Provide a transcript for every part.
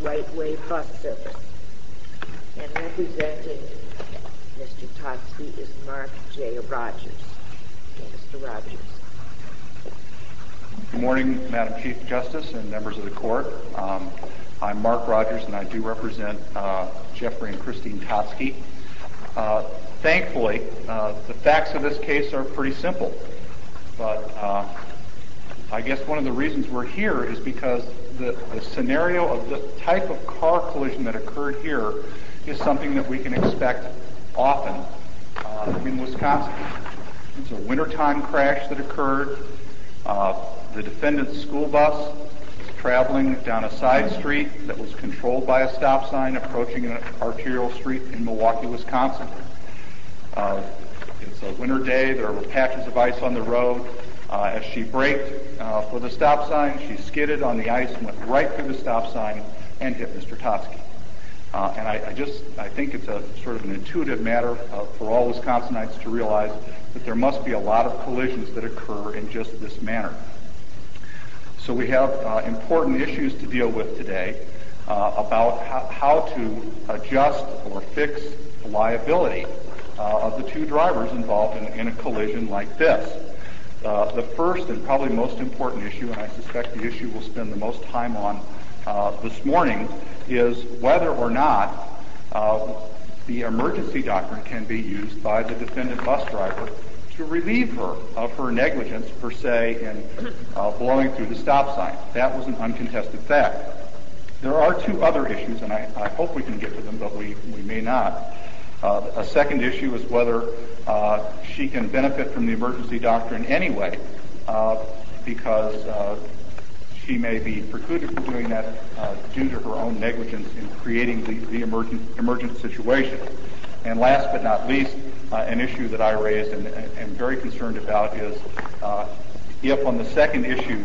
Whiteway Bus Service. And representing Mr. Totsky is Mark J. Rogers. Mr. Rogers. Good morning, Madam Chief Justice and members of the court. I'm Mark Rogers, and I do represent Jeffrey and Christine Totsky. Thankfully, the facts of this case are pretty simple, but I guess one of the reasons we're here is because the scenario of the type of car collision that occurred here is something that we can expect often in Wisconsin. It's a wintertime crash that occurred. The defendant's school bus was traveling down a side street that was controlled by a stop sign approaching an arterial street in Milwaukee, Wisconsin. It's a winter day. There were patches of ice on the road. As she braked for the stop sign, she skidded on the ice and went right through the stop sign and hit Mr. Totsky. And I think it's a sort of an intuitive matter for all Wisconsinites to realize that there must be a lot of collisions that occur in just this manner. So we have important issues to deal with today about how to adjust or fix the liability of the two drivers involved in a collision like this. The first and probably most important issue, and I suspect the issue we'll spend the most time on this morning, is whether or not the emergency doctrine can be used by the defendant bus driver to relieve her of her negligence, per se, in blowing through the stop sign. That was an uncontested fact. There are two other issues, and I hope we can get to them, but we may not. A second issue is whether she can benefit from the emergency doctrine anyway, because she may be precluded from doing that due to her own negligence in creating the emergent situation. And last but not least, an issue that I raised and am very concerned about is if on the second issue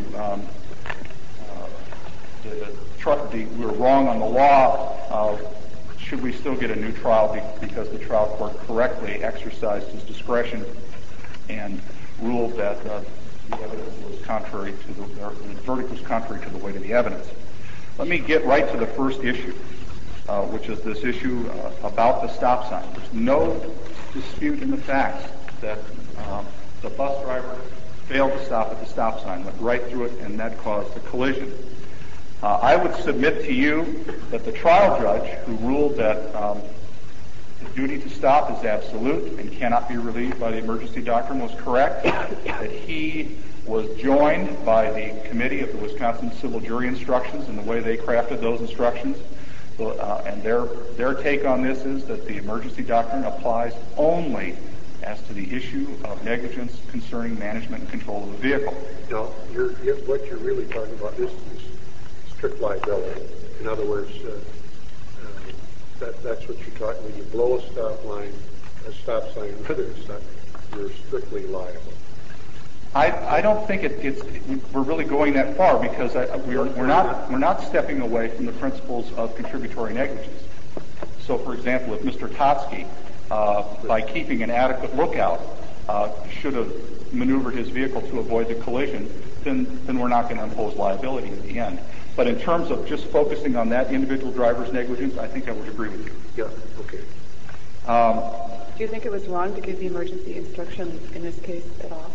we were wrong on the law, should we still get a new trial because the trial court correctly exercised his discretion and ruled that the evidence was contrary to the verdict was contrary to the weight of the evidence. Let me get right to the first issue, which is this issue about the stop sign. There's no dispute in the facts that the bus driver failed to stop at the stop sign, went right through it, and that caused the collision. I would submit to you that the trial judge who ruled that the duty to stop is absolute and cannot be relieved by the emergency doctrine was correct, that he was joined by the committee of the Wisconsin Civil Jury Instructions in the way they crafted those instructions, and their take on this is that the emergency doctrine applies only as to the issue of negligence concerning management and control of the vehicle. No, what you're really talking about is strict liability. In other words, that's what you're talking. When you blow a stop sign, you're strictly liable. I don't think we're really going that far because we're not stepping away from the principles of contributory negligence. So, for example, if Mr. Totsky, by keeping an adequate lookout, should have maneuvered his vehicle to avoid the collision, then we're not going to impose liability in the end. But in terms of just focusing on that individual driver's negligence, I think I would agree with you. Yeah, okay. Do you think it was wrong to give the emergency instruction in this case at all?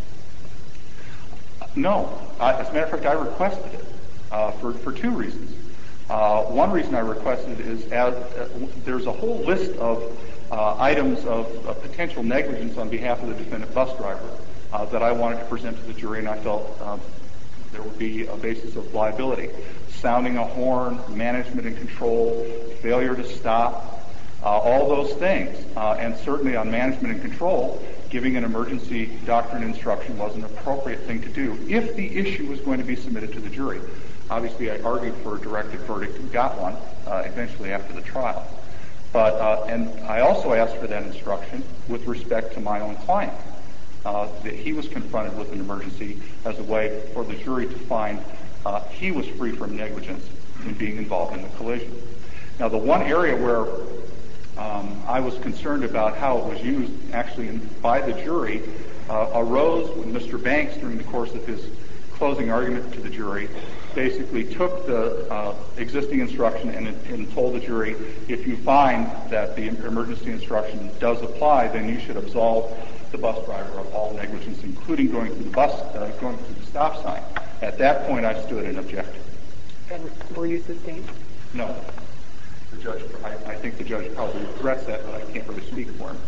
No. As a matter of fact, I requested it for two reasons. One reason I requested it is there's a whole list of items of potential negligence on behalf of the defendant bus driver that I wanted to present to the jury, and I felt there would be a basis of liability. Sounding a horn, management and control, failure to stop, all those things. And certainly on management and control, giving an emergency doctrine instruction was an appropriate thing to do if the issue was going to be submitted to the jury. Obviously, I argued for a directed verdict and got one eventually after the trial. And I also asked for that instruction with respect to my own client, that he was confronted with an emergency as a way for the jury to find he was free from negligence in being involved in the collision. Now, the one area where I was concerned about how it was used actually by the jury arose when Mr. Banks, during the course of his closing argument to the jury, basically took the existing instruction and told the jury, if you find that the emergency instruction does apply, then you should absolve the bus driver of all negligence, including going through the stop sign. At that point, I stood and objected. And were you sustained? No. The judge, I think the judge probably regrets that, but I can't really speak for him.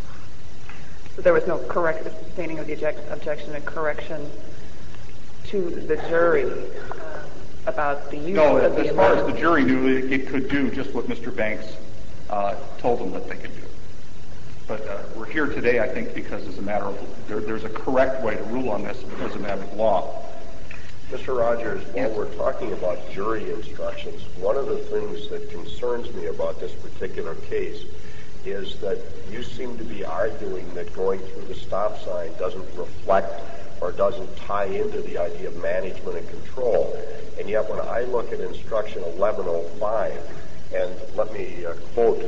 So there was no sustaining of the objection and correction to the jury about the use of the emergency? No, as far as the jury knew, it could do just what Mr. Banks told them that they could do. But we're here today, I think, because as a matter of there's a correct way to rule on this as a matter of law. Mr. Rogers, while we're talking about jury instructions, one of the things that concerns me about this particular case is that you seem to be arguing that going through the stop sign doesn't reflect or doesn't tie into the idea of management and control. And yet when I look at instruction 1105, and let me quote,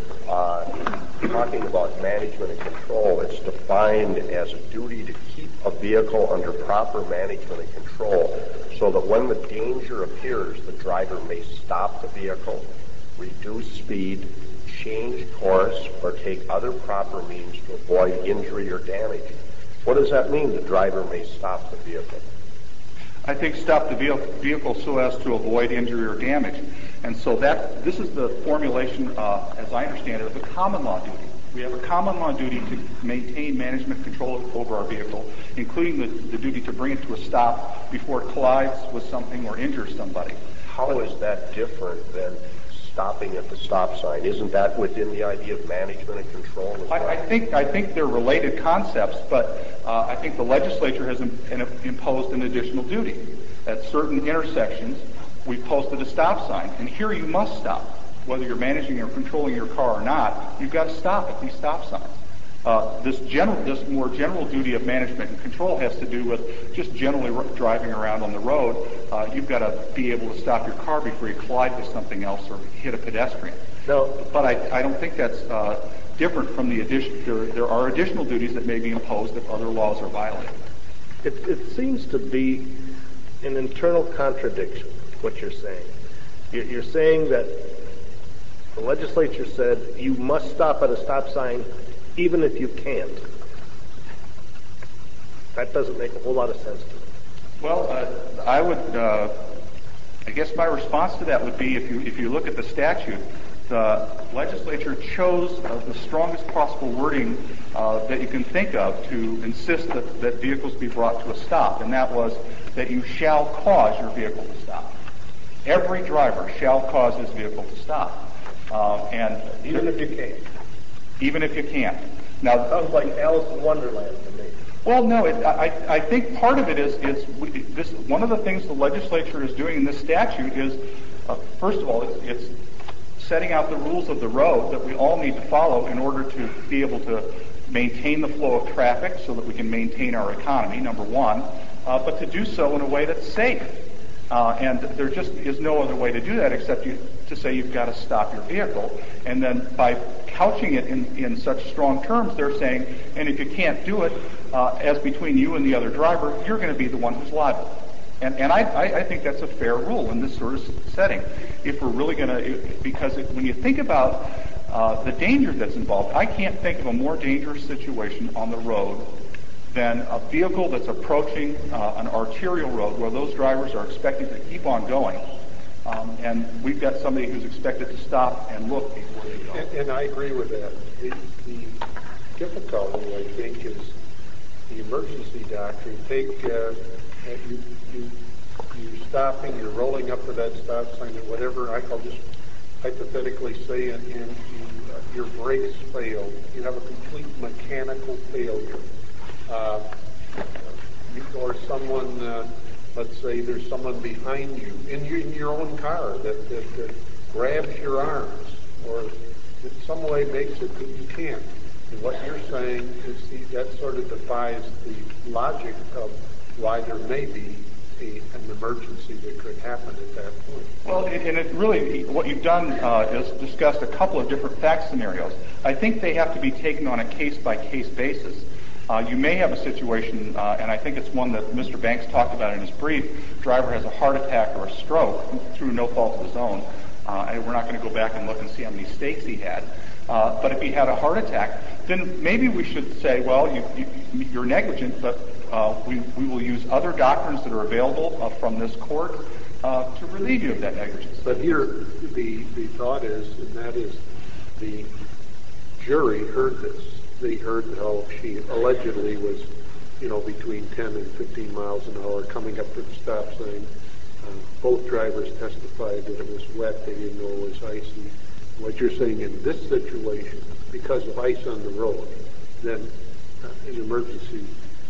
talking about management and control, it's defined as a duty to keep a vehicle under proper management and control so that when the danger appears, the driver may stop the vehicle, reduce speed, change course, or take other proper means to avoid injury or damage. What does that mean, the driver may stop the vehicle? I think stop the vehicle so as to avoid injury or damage. And so this is the formulation, as I understand it, of a common law duty. We have a common law duty to maintain management control over our vehicle, including the duty to bring it to a stop before it collides with something or injures somebody. How is that different than stopping at the stop sign? Isn't that within the idea of management and control as well? I think they're related concepts, but I think the legislature has imposed an additional duty. At certain intersections, we posted a stop sign, and here you must stop. Whether you're managing or controlling your car or not, you've got to stop at these stop signs. This more general duty of management and control has to do with just generally driving around on the road. You've got to be able to stop your car before you collide with something else or hit a pedestrian. No. But I don't think that's different from the addition. There are additional duties that may be imposed if other laws are violated. It seems to be an internal contradiction, what you're saying. You're saying that the legislature said you must stop at a stop sign even if you can't. That doesn't make a whole lot of sense to me. Well, I guess my response to that would be if you look at the statute, the legislature chose the strongest possible wording that you can think of to insist that vehicles be brought to a stop, and that was that you shall cause your vehicle to stop. Every driver shall cause his vehicle to stop. And even if you can't. Even if you can't. Now, sounds like Alice in Wonderland to me. Well, no. I think part of it is this. One of the things the legislature is doing in this statute is, first of all, it's setting out the rules of the road that we all need to follow in order to be able to maintain the flow of traffic so that we can maintain our economy. Number one, but to do so in a way that's safe. And there just is no other way to do that except to say you've got to stop your vehicle. And then by couching it in such strong terms, they're saying, and if you can't do it, as between you and the other driver, you're going to be the one who's liable. And I think that's a fair rule in this sort of setting. If we're really going to, because when you think about the danger that's involved, I can't think of a more dangerous situation on the road than a vehicle that's approaching an arterial road where those drivers are expected to keep on going. And we've got somebody who's expected to stop and look before they go. And I agree with that. The difficulty, I think, is the emergency doctrine. Take you're stopping, you're rolling up to that stop sign or whatever. I'll just hypothetically say, and your brakes fail. You have a complete mechanical failure. Or someone, let's say there's someone behind you in your own car that grabs your arms or in some way makes it that you can't. And what you're saying is that sort of defies the logic of why there may be an emergency that could happen at that point. Well, and it really, what you've done is discussed a couple of different fact scenarios. I think they have to be taken on a case-by-case basis. You may have a situation, and I think it's one that Mr. Banks talked about in his brief, driver has a heart attack or a stroke through no fault of his own. We're not going to go back and look and see how many stakes he had. But if he had a heart attack, then maybe we should say, well, you're negligent, but we will use other doctrines that are available from this court to relieve you of that negligence. But here, the thought is, and that is, the jury heard this. They heard how she allegedly was, between 10 and 15 miles an hour coming up to the stop sign. Both drivers testified that it was wet. They didn't know it was icy. What you're saying in this situation, because of ice on the road, then an emergency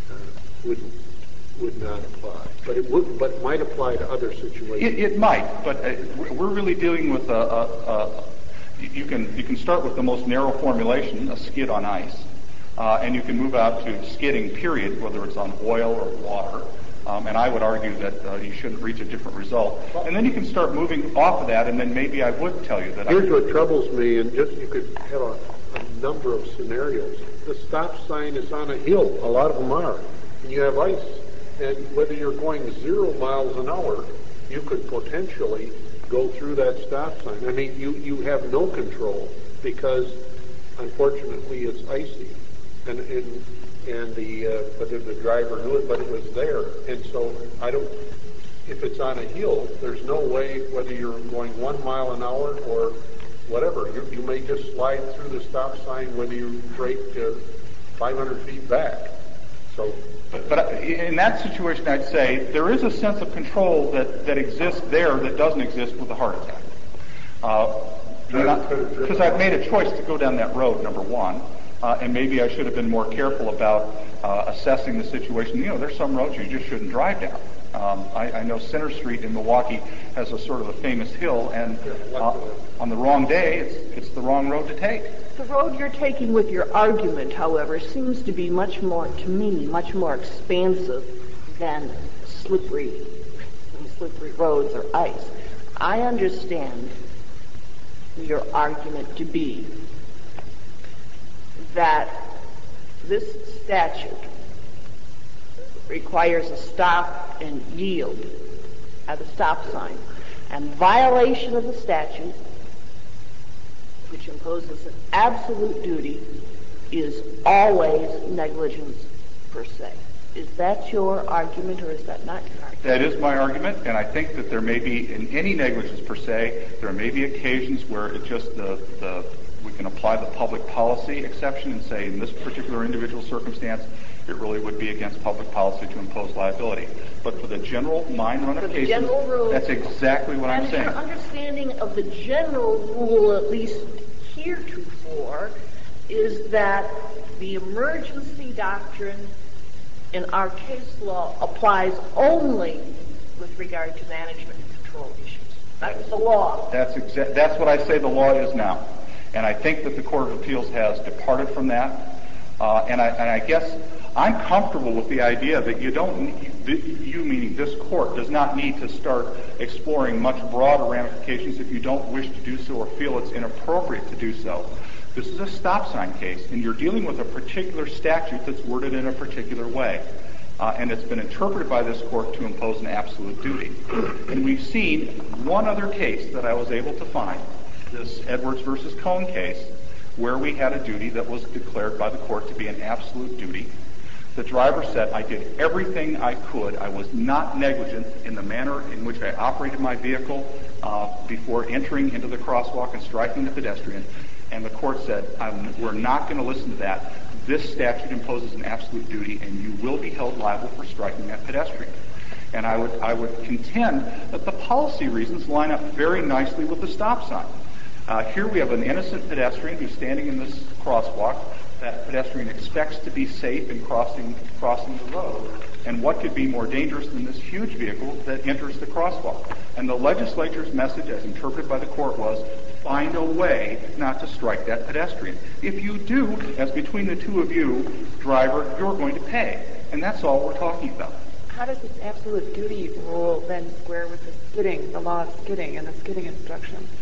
would not apply. But it might apply to other situations. It might, but we're really dealing with you can start with the most narrow formulation, a skid on ice, and you can move out to skidding, period, whether it's on oil or water. And I would argue that you shouldn't reach a different result. And then you can start moving off of that, and then maybe I would tell you that. Here's what troubles me, and you could have a number of scenarios. The stop sign is on a hill. A lot of them are. And you have ice. And whether you're going 0 miles an hour, you could potentially go through that stop sign. I mean, you have no control because, unfortunately, it's icy. And whether the driver knew it, but it was there. And so if it's on a hill, there's no way, whether you're going 1 mile an hour or whatever, you may just slide through the stop sign whether you break 500 feet back. So, but in that situation, I'd say there is a sense of control that exists there that doesn't exist with a heart attack. Because I've made a choice to go down that road, number one. And maybe I should have been more careful about assessing the situation. There's some roads you just shouldn't drive down. I know Center Street in Milwaukee has a sort of a famous hill, and on the wrong day, it's the wrong road to take. The road you're taking with your argument, however, seems to be much more expansive than slippery roads or ice. I understand your argument to be that this statute requires a stop and yield at the stop sign, and violation of the statute, which imposes an absolute duty, is always negligence per se. Is that your argument, or is that not your argument? That is my argument, and I think that there may be, in any negligence per se, there may be occasions where it just we can apply the public policy exception and say in this particular individual circumstance, it really would be against public policy to impose liability. But for the general mine run of cases, that's exactly what I'm saying. And your understanding of the general rule, at least heretofore, is that the emergency doctrine in our case law applies only with regard to management and control issues. That's the law. That's what I say the law is now. And I think that the Court of Appeals has departed from that. And I guess I'm comfortable with the idea that you meaning this court, does not need to start exploring much broader ramifications if you don't wish to do so or feel it's inappropriate to do so. This is a stop sign case, and you're dealing with a particular statute that's worded in a particular way. And it's been interpreted by this court to impose an absolute duty. And we've seen one other case that I was able to find, this Edwards versus Cohn case, where we had a duty that was declared by the court to be an absolute duty. The driver said, I did everything I could. I was not negligent in the manner in which I operated my vehicle before entering into the crosswalk and striking the pedestrian. And the court said, we're not going to listen to that. This statute imposes an absolute duty, and you will be held liable for striking that pedestrian. And I would contend that the policy reasons line up very nicely with the stop sign. Here we have an innocent pedestrian who's standing in this crosswalk. That pedestrian expects to be safe in crossing the road. And what could be more dangerous than this huge vehicle that enters the crosswalk? And the legislature's message, as interpreted by the court, was find a way not to strike that pedestrian. If you do, as between the two of you, driver, you're going to pay. And that's all we're talking about. How does this absolute duty rule then square with the law of skidding and the skidding instructions?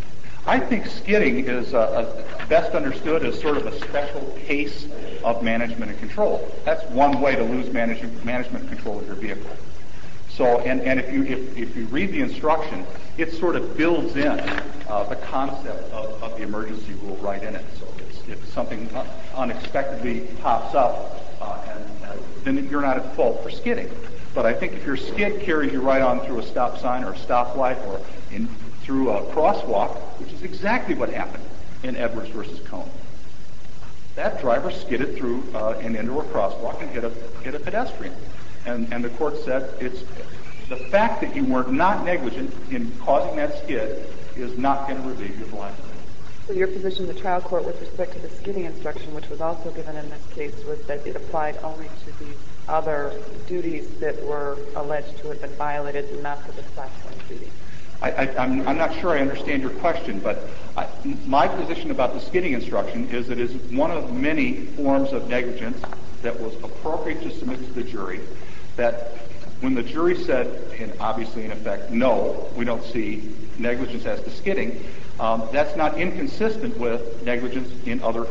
I think skidding is best understood as sort of a special case of management and control. That's one way to lose management control of your vehicle. So, and if you read the instruction, it sort of builds in the concept of the emergency rule right in it. So if something unexpectedly pops up, then you're not at fault for skidding. But I think if your skid carries you right on through a stop sign or a stoplight or through a crosswalk, which is exactly what happened in Edwards versus Cone. That driver skidded through and into a crosswalk and hit a pedestrian. And the court said it's the fact that you were not negligent in causing that skid is not going to relieve you of liability. So your position in the trial court with respect to the skidding instruction, which was also given in this case, was that it applied only to these other duties that were alleged to have been violated and not to the stop sign duty? I'm not sure I understand your question, but my position about the skidding instruction is it is one of many forms of negligence that was appropriate to submit to the jury, that when the jury said, and obviously in effect, no, we don't see negligence as to skidding, that's not inconsistent with negligence in other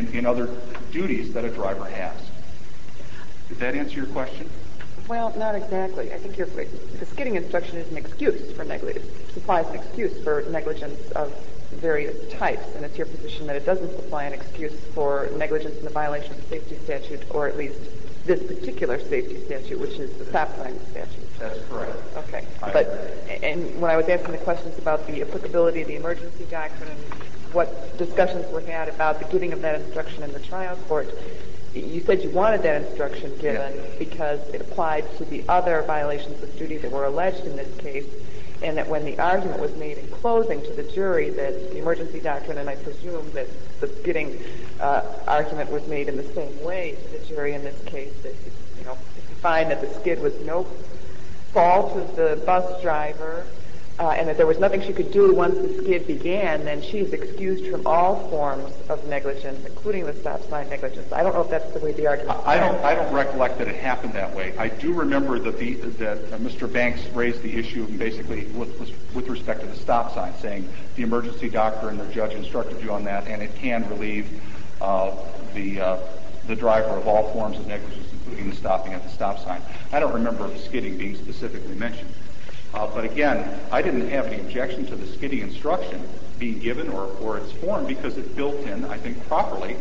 duties that a driver has. Did that answer your question? Well, not exactly. I think the skidding instruction is an excuse for negligence. It supplies an excuse for negligence of various types, and it's your position that it doesn't supply an excuse for negligence in the violation of the safety statute, or at least this particular safety statute, which is the stop sign statute. That's correct. Okay. And when I was asking the questions about the applicability of the emergency doctrine and what discussions were had about the giving of that instruction in the trial court, you said you wanted that instruction given because it applied to the other violations of duty that were alleged in this case, and that when the argument was made in closing to the jury that the emergency doctrine, and I presume that the skidding argument was made in the same way to the jury in this case, that if you find that the skid was no fault of the bus driver and that there was nothing she could do once the skid began, then she's excused from all forms of negligence, including the stop sign negligence. I don't know if that's the way the argument was. I don't recollect that it happened that way. I do remember that Mr. Banks raised the issue basically with respect to the stop sign, saying the emergency doctrine, the judge instructed you on that, and it can relieve the driver of all forms of negligence, including the stopping at the stop sign. I don't remember skidding being specifically mentioned. But again, I didn't have any objection to the skidding instruction being given or its form because it built in, I think, properly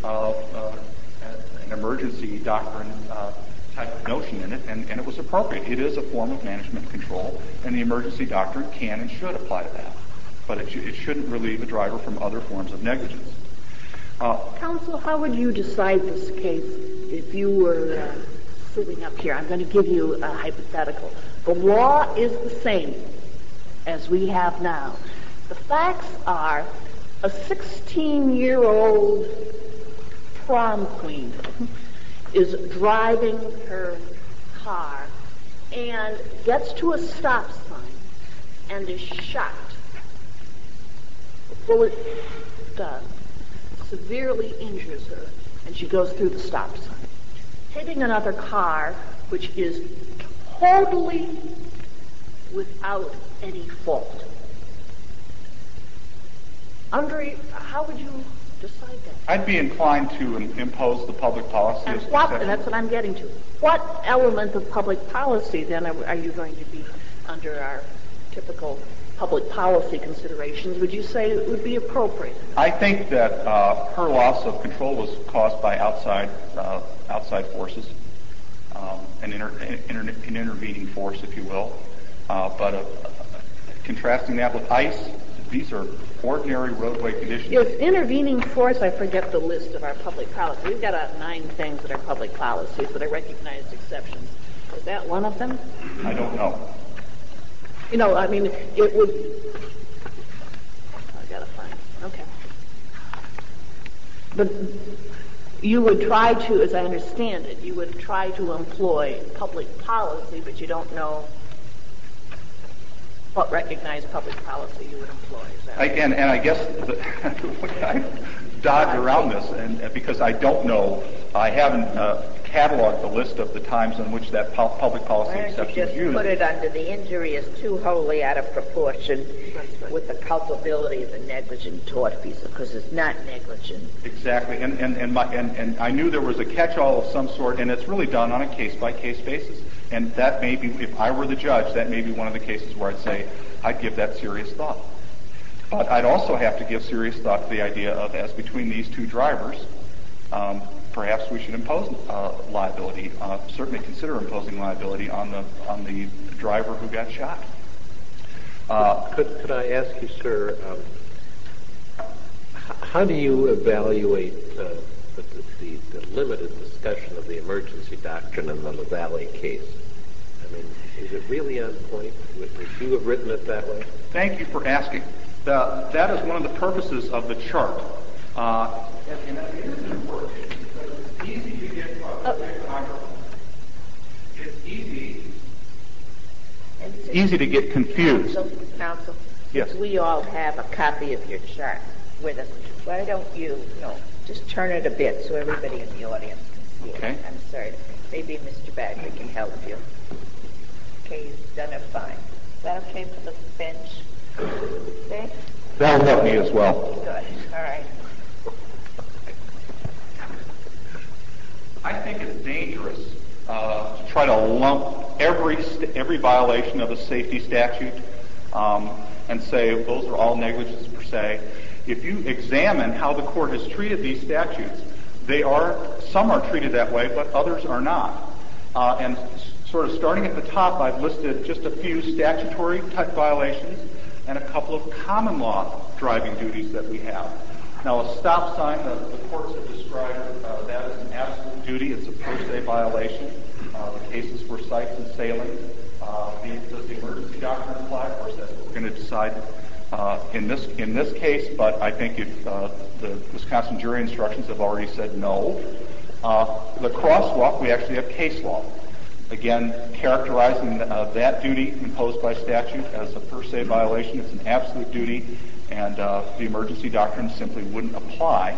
an emergency doctrine type of notion in it, and it was appropriate. It is a form of management control, and the emergency doctrine can and should apply to that. But it shouldn't relieve a driver from other forms of negligence. Counsel, how would you decide this case if you were sitting up here? I'm going to give you a hypothetical. The law is the same as we have now. The facts are a 16-year-old prom queen is driving her car and gets to a stop sign and is shot. A bullet gun severely injures her, and she goes through the stop sign, hitting another car which is totally without any fault. Andre, how would you decide that? I'd be inclined to impose the public policy. And that's what I'm getting to. What element of public policy, then, are you going to be under our typical public policy considerations would you say it would be appropriate? I think that her loss of control was caused by outside forces, an intervening force, if you will. But contrasting that with ice, these are ordinary roadway conditions. Yes, intervening force, I forget the list of our public policy. We've got 9 things that are public policies that are recognized exceptions. Is that one of them? I don't know. You know, I mean, it would... I've got to find it. Okay. But you would try to, as I understand it, you would try to employ public policy, but you don't know what recognized public policy you would employ. And I guess I dodge around this, and because I don't know, I haven't cataloged the list of the times in which that public policy exception is used. Put it under the injury is too wholly out of proportion with the culpability of a negligent tortfeasor, because it's not negligent. Exactly, and I knew there was a catch-all of some sort, and it's really done on a case-by-case basis. And that may be, if I were the judge, that may be one of the cases where I'd say I'd give that serious thought. But I'd also have to give serious thought to the idea of, as between these two drivers, perhaps we should impose liability. Certainly consider imposing liability on the driver who got shot. Could I ask you, sir, how do you evaluate the limited discussion of the emergency doctrine in the LaValle case? I mean, is it really on point? Would you have written it that way? Thank you for asking. That is one of the purposes of the chart. And it is important because it's easy to get It's easy to get confused. Counsel, Yes. we all have a copy of your chart with us. Why don't you just turn it a bit so everybody in the audience can see Okay. it? I'm sorry. Maybe Mr. Bagley can help you. Okay, you've done it fine. Is that okay for the bench? Okay? That'll help me as well. Good. All right. I think it's dangerous to try to lump every violation of a safety statute and say those are all negligence per se. If you examine how the court has treated these statutes, some are treated that way, but others are not. And sort of starting at the top, I've listed just a few statutory type violations and a couple of common law driving duties that we have. Now, a stop sign, the courts have described that as an absolute duty. It's a per se violation. The cases were sights and sailing. Does the emergency doctrine apply? Of course, that's what we're going to decide in this case. But I think if the Wisconsin jury instructions have already said no. The crosswalk, we actually have case law. Again, characterizing that duty imposed by statute as a per se violation. It's an absolute duty, and the emergency doctrine simply wouldn't apply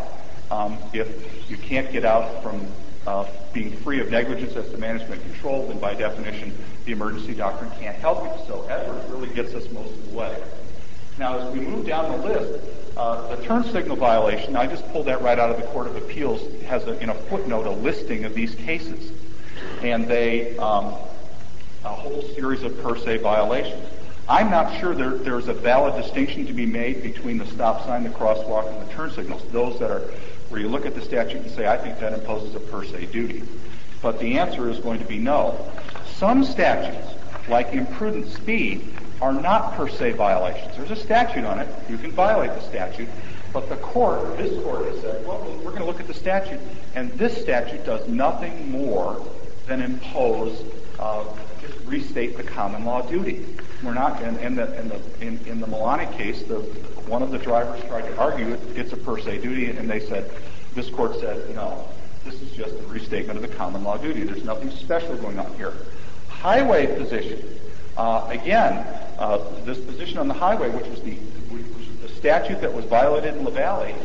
if you can't get out from being free of negligence as to management control, then by definition the emergency doctrine can't help you. So Edwards really gets us most of the way. Now, as we move down the list, the turn signal violation, I just pulled that right out of the Court of Appeals, has in a footnote a listing of these cases. And they a whole series of per se violations. I'm not sure there's a valid distinction to be made between the stop sign, the crosswalk, and the turn signals. Those that are where you look at the statute and say, I think that imposes a per se duty. But the answer is going to be no. Some statutes, like imprudent speed, are not per se violations. There's a statute on it. You can violate the statute. But this court has said, well, we're going to look at the statute, and this statute does nothing more than impose, just restate the common law duty. We're not, in the Milani case, one of the drivers tried to argue it's a per se duty, and this court said, no, this is just a restatement of the common law duty. There's nothing special going on here. Highway position, again, this position on the highway, which was the statute that was violated in LaValle,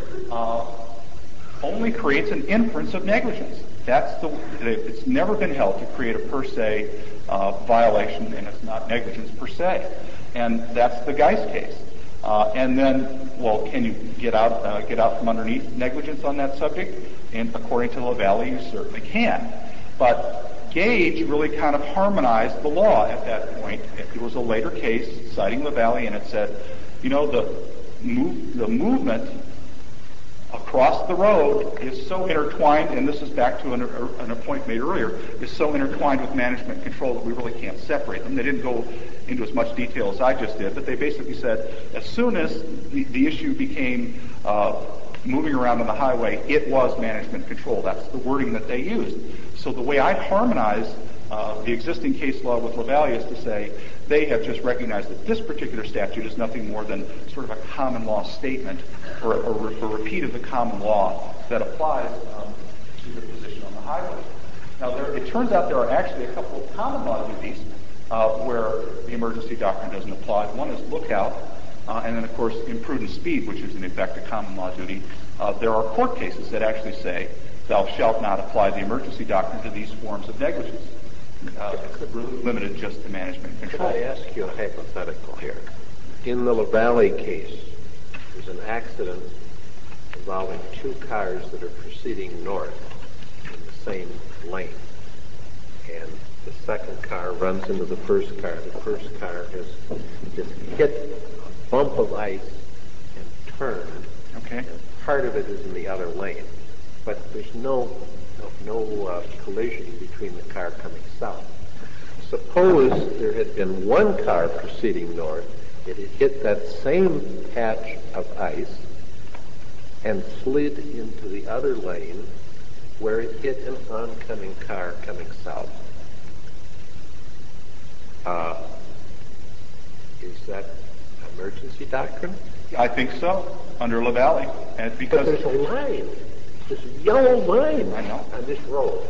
only creates an inference of negligence. It's never been held to create a per se violation, and it's not negligence per se. And that's the Geist case. And then, well, can you get out from underneath negligence on that subject? And according to LaValle, you certainly can. But Gage really kind of harmonized the law at that point. It was a later case citing LaValle, and it said, the movement across the road is so intertwined, and this is back to a point made earlier, is so intertwined with management control that we really can't separate them. They didn't go into as much detail as I just did, but they basically said as soon as the issue became moving around on the highway, it was management control. That's the wording that they used. So the way I'd harmonize the existing case law with LaValle is to say they have just recognized that this particular statute is nothing more than sort of a common law statement or a repeat of the common law that applies to the position on the highway. Now, it turns out there are actually a couple of common law duties where the emergency doctrine doesn't apply. One is lookout, and then, of course, imprudent speed, which is, in effect, a common law duty. There are court cases that actually say, thou shalt not apply the emergency doctrine to these forms of negligence. It's really limited just to management control. Could I ask you a hypothetical here? In the LaValle case, there's an accident involving two cars that are proceeding north in the same lane. And the second car runs into the first car. The first car has just hit a bump of ice and turned. Okay. And part of it is in the other lane. But there's no collision between the car coming south. Suppose there had been one car proceeding north. It had hit that same patch of ice and slid into the other lane where it hit an oncoming car coming south. Is that emergency doctrine? I think so, under LaValle. And because But there's a line, this yellow line I know. on this road.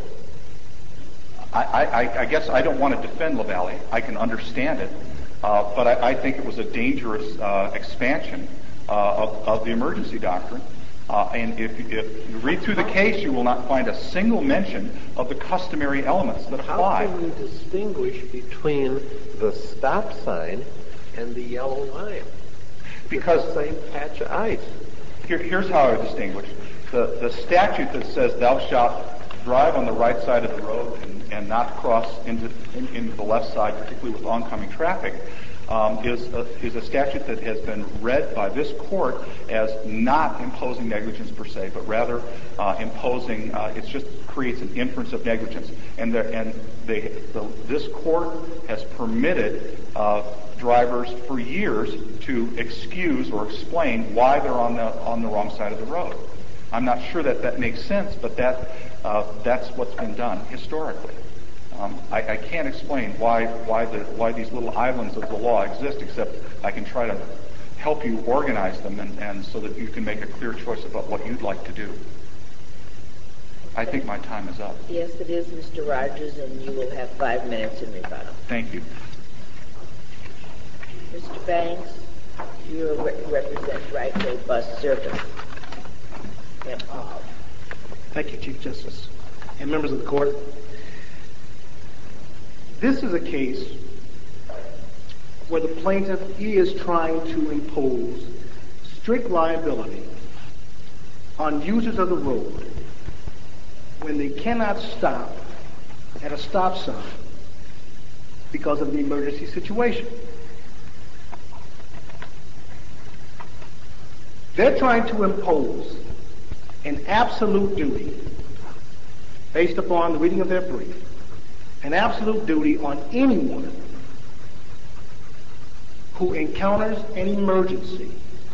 I guess I don't want to defend LaValle. I can understand it. But I think it was a dangerous expansion of the emergency doctrine. And if you read through the case, you will not find a single mention of the customary elements that apply. How can you distinguish between the stop sign and the yellow line? Because it's the same patch of ice. Here's how I distinguish. The statute that says thou shalt drive on the right side of the road and not cross into the left side, particularly with oncoming traffic, is a statute that has been read by this court as not imposing negligence per se, but rather imposing. It just creates an inference of negligence, this court has permitted drivers for years to excuse or explain why they're on the wrong side of the road. I'm not sure that makes sense, but that's what's been done historically. I can't explain why these little islands of the law exist, except I can try to help you organize them and so that you can make a clear choice about what you'd like to do. I think my time is up. Yes, it is, Mr. Rogers, and you will have 5 minutes in rebuttal. Thank you. Mr. Banks, you represent Right-Way Bus Service. Thank you, Chief Justice and members of the court. This is a case where the plaintiff, he is trying to impose strict liability on users of the road when they cannot stop at a stop sign because of the emergency situation. They're trying to impose an absolute duty based upon the reading of their brief, an absolute duty on anyone who encounters an emergency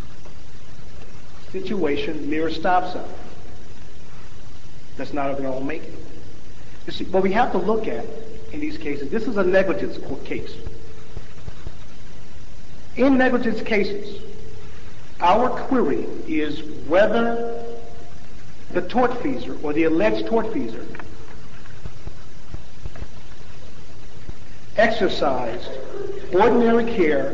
situation near a stop sign that's not of their own making. You see, what we have to look at in these cases, this is a negligence case. In negligence cases, our query is whether the tortfeasor or the alleged tortfeasor exercised ordinary care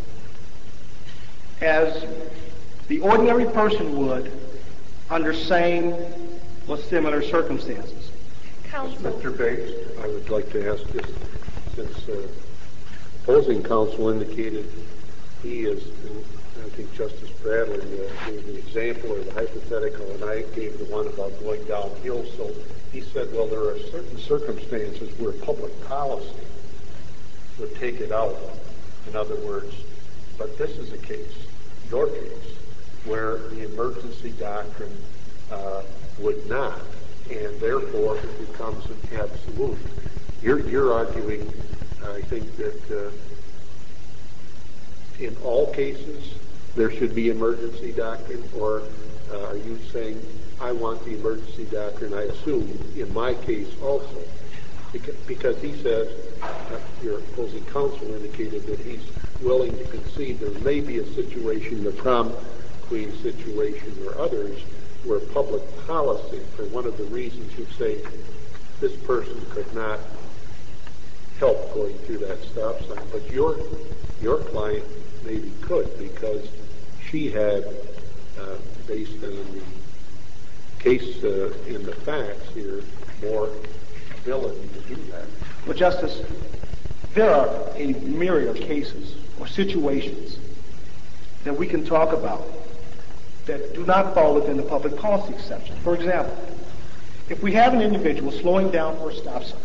as the ordinary person would under same or similar circumstances. Counsel. Mr. Banks, I would like to ask this, since opposing counsel indicated he is, and I think Justice Bradley gave the example or the hypothetical, and I gave the one about going downhill. So he said, well, there are certain circumstances where public policy would take it out. In other words, but this is a case, your case, where the emergency doctrine would not, and therefore it becomes an absolute. You're arguing, I think, that in all cases there should be emergency doctrine, or are you saying I want the emergency doctrine, I assume, in my case also? Because he says, your opposing counsel indicated that he's willing to concede there may be a situation, the prom queen situation or others, where public policy, for one of the reasons you say this person could not help going through that stop sign, but your client maybe could, because she had, based on the case in the facts here, more ability to do that. Well, Justice, there are a myriad of cases or situations that we can talk about that do not fall within the public policy exception. For example, if we have an individual slowing down for a stop sign,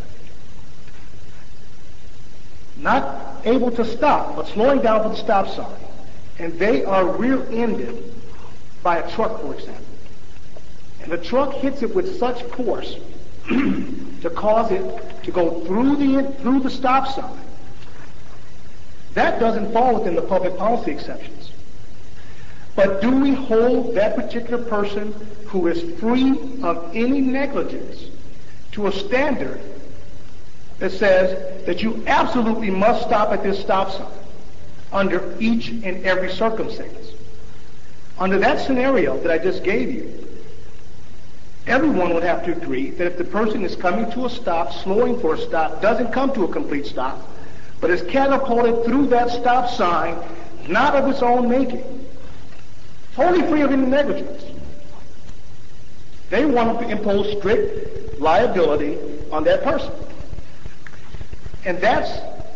not able to stop, but slowing down for the stop sign, and they are rear-ended by a truck, for example, and the truck hits it with such force to cause it to go through the stop sign, that doesn't fall within the public policy exceptions. But do we hold that particular person who is free of any negligence to a standard that says that you absolutely must stop at this stop sign under each and every circumstance? Under that scenario that I just gave you, everyone would have to agree that if the person is coming to a stop, slowing for a stop, doesn't come to a complete stop, but is catapulted through that stop sign, not of its own making, totally free of any negligence, they want to impose strict liability on that person. And that's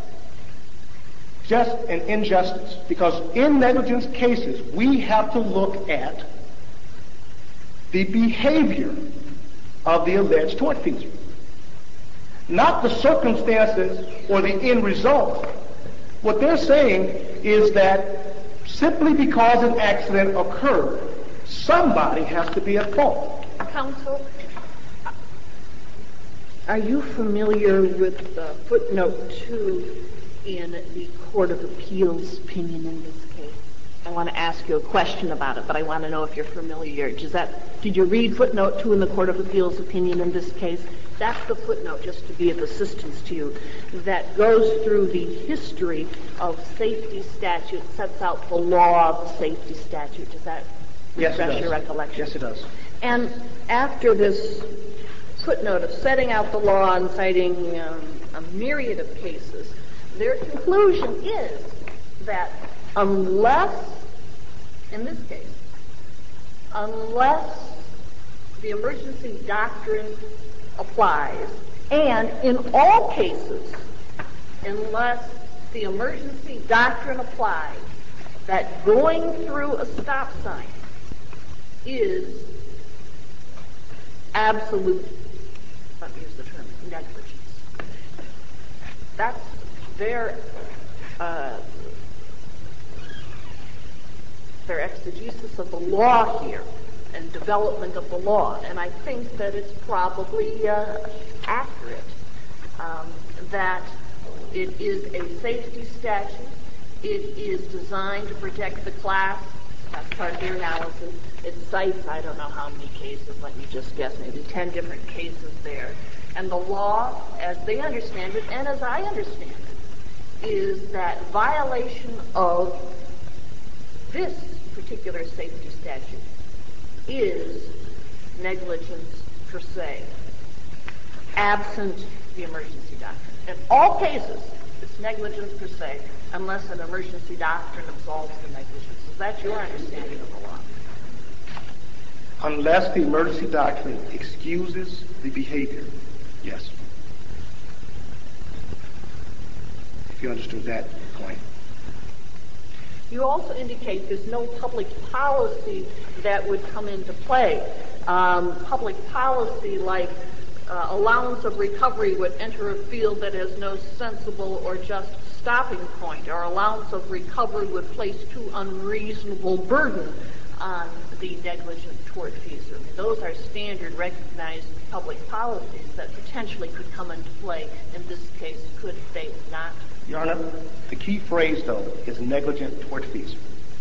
just an injustice, because in negligence cases, we have to look at the behavior of the alleged tortfeasor, not the circumstances or the end result. What they're saying is that simply because an accident occurred, somebody has to be at fault. Counsel, are you familiar with footnote 2 in the Court of Appeals opinion in this case? I want to ask you a question about it, but I want to know if you're familiar. Did you read footnote 2 in the Court of Appeals opinion in this case? That's the footnote, just to be of assistance to you, that goes through the history of safety statute, sets out the law of the safety statute. Does that refresh your recollection? Yes, it does. And after this footnote of setting out the law and citing a myriad of cases, their conclusion is that unless, in this case, unless the emergency doctrine applies, and in all cases, unless the emergency doctrine applies, that going through a stop sign is absolute, let me use the term, negligence. That's their exegesis of the law here and development of the law. And I think that it's probably accurate that it is a safety statute. It is designed to protect the class. That's part of their analysis. It cites, I don't know how many cases, let me just guess, maybe 10 different cases there. And the law, as they understand it, and as I understand it, is that violation of this particular safety statute is negligence per se, absent the emergency doctrine. In all cases, it's negligence per se, unless an emergency doctrine absolves the negligence. Is that your understanding of the law? Unless the emergency doctrine excuses the behavior, yes. If you understood that point. You also indicate there's no public policy that would come into play. Public policy like allowance of recovery would enter a field that has no sensible or just stopping point, or allowance of recovery would place too unreasonable burden on the negligent tortfeasor. I mean, those are standard recognized public policies that potentially could come into play in this case, could they not? Your Honor, the key phrase, though, is negligent tortfeasor.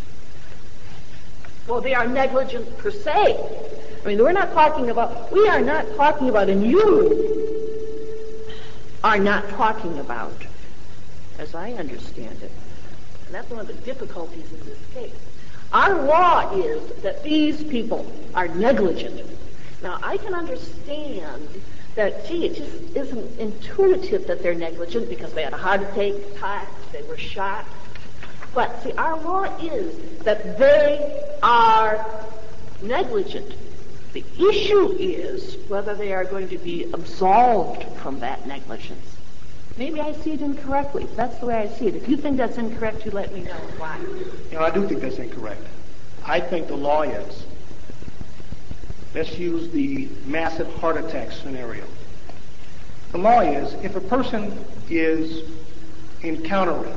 Well, they are negligent per se. I mean, we are not talking about, and you are not talking about, as I understand it, and that's one of the difficulties in this case. Our law is that these people are negligent. Now, I can understand that, gee, it just isn't intuitive that they're negligent because they had a heart attack, they were shot. But see, our law is that they are negligent. The issue is whether they are going to be absolved from that negligence. Maybe I see it incorrectly. That's the way I see it. If you think that's incorrect, you let me know why. I do think that's incorrect. I think the law is, let's use the massive heart attack scenario. The law is, if a person is encountering,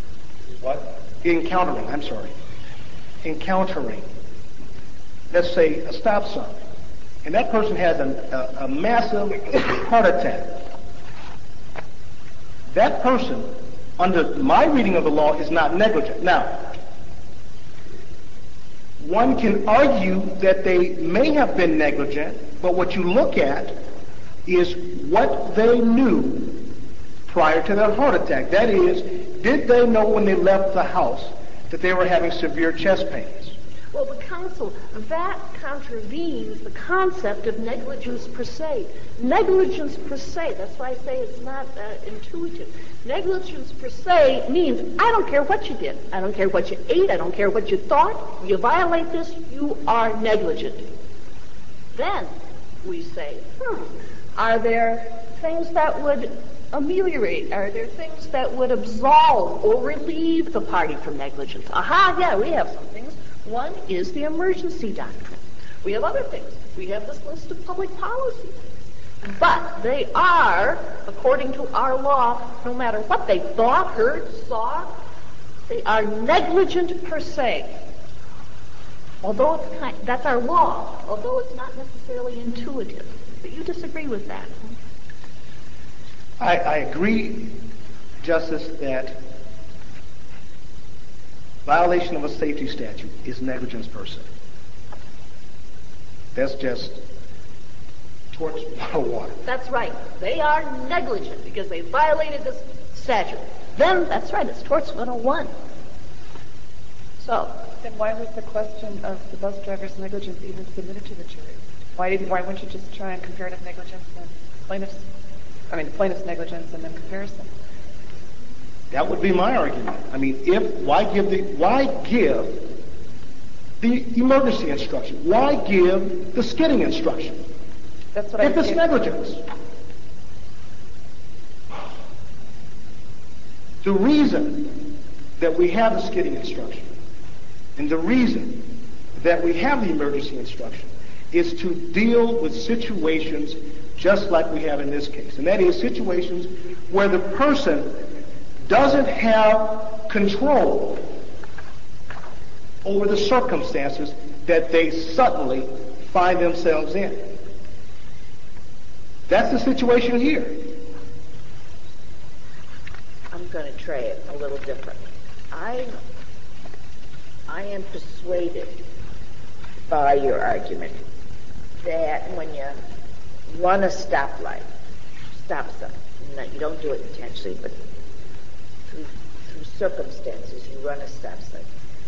let's say, a stop sign, and that person has a massive heart attack, that person, under my reading of the law, is not negligent. Now, one can argue that they may have been negligent, but what you look at is what they knew prior to their heart attack. That is, did they know when they left the house that they were having severe chest pains? Well, but counsel, that contravenes the concept of negligence per se. Negligence per se, that's why I say it's not intuitive. Negligence per se means I don't care what you did. I don't care what you ate. I don't care what you thought. You violate this, you are negligent. Then we say, are there things that would ameliorate? Are there things that would absolve or relieve the party from negligence? Aha, yeah, we have some things. One is the emergency doctrine. We have other things. We have this list of public policy things. But they are, according to our law, no matter what they thought, heard, saw, they are negligent per se. Although that's our law, although it's not necessarily intuitive. But you disagree with that. I agree, Justice, that violation of a safety statute is negligence per se. That's just torts 101. That's right. They are negligent because they violated this statute. Then, that's right, it's torts 101. So, then why was the question of the bus driver's negligence even submitted to the jury? Why wouldn't you just try and comparative negligence and plaintiff's negligence and then comparison? That would be my argument. I mean, why give the emergency instruction? Why give the skidding instruction? That's what if it's negligence. The reason that we have the skidding instruction and the reason that we have the emergency instruction is to deal with situations just like we have in this case. And that is situations where the person doesn't have control over the circumstances that they suddenly find themselves in. That's the situation here. I'm going to try it a little differently. I am persuaded by your argument that when you run a stop sign, you don't do it intentionally, but through circumstances, you run a stop sign.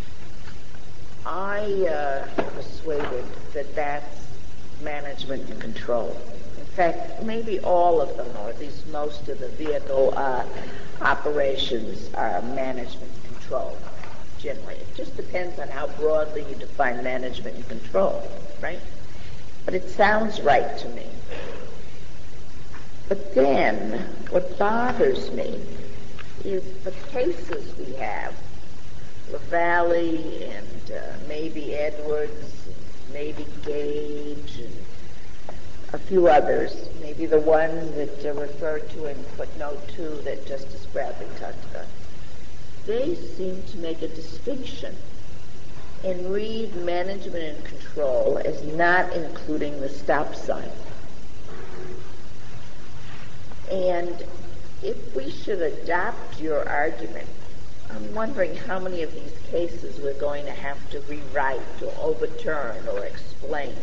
I am persuaded that that's management and control. In fact, maybe all of them, or at least most of the vehicle operations are management and control, generally. It just depends on how broadly you define management and control, right? But it sounds right to me. But then, what bothers me is the cases we have, LaValle and maybe Edwards, maybe Gage, and a few others, maybe the one that referred to in footnote 2 that Justice Bradley talked about. They seem to make a distinction and read management and control as not including the stop sign. And if we should adopt your argument, I'm wondering how many of these cases we're going to have to rewrite or overturn or explain.